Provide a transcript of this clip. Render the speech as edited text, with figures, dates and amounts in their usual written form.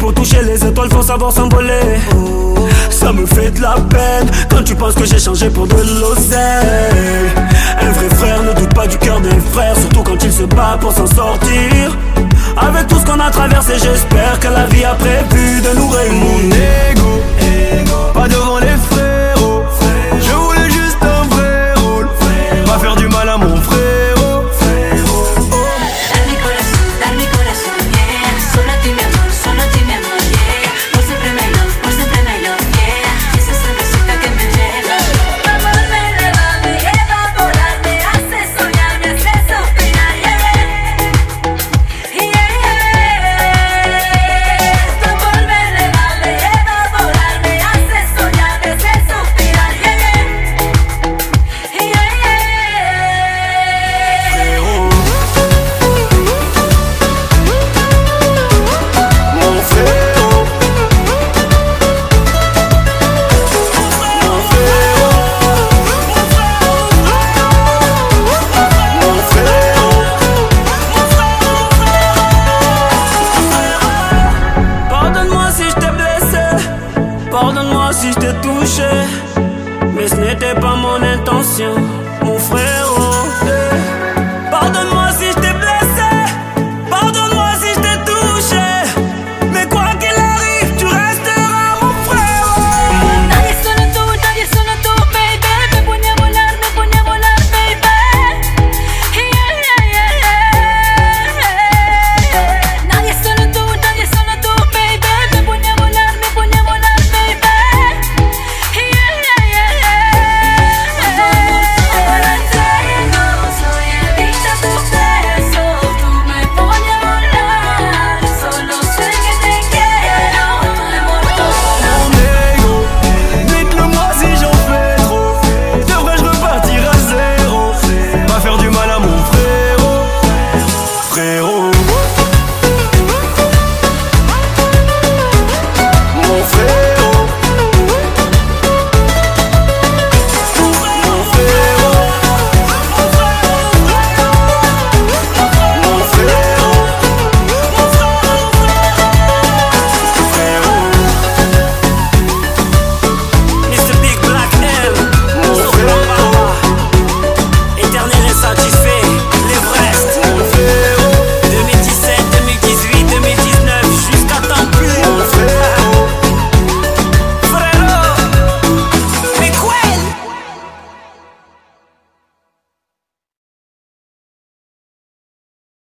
pour toucher les étoiles, faut savoir s'envoler. Ça me fait de la peine quand tu penses que j'ai changé pour de l'oseille. Un vrai frère ne doute pas du cœur d'un frère, surtout quand il se bat pour s'en sortir. Avec tout ce qu'on a traversé, j'espère que la vie a prévu de nous réunir. Mon ego, pas devant les frérots. Je voulais juste un vrai rôle, pas faire du mal à mon frérot. Dar mi corazón, yeah. Solo a ti mi amor, yeah. Por siempre me love, yeah. Esa sonrisita que me lleva. Tu amor me eleva, me lleva a volar, me hace soñar, me hace suspirar, yeah. Tu amor me eleva, me lleva a volar, me hace soñar, me hace suspirar, yeah. Pardonne-moi si je t'ai blessé, pardonne-moi si je t'ai touché, mais ce n'était pas mon intention.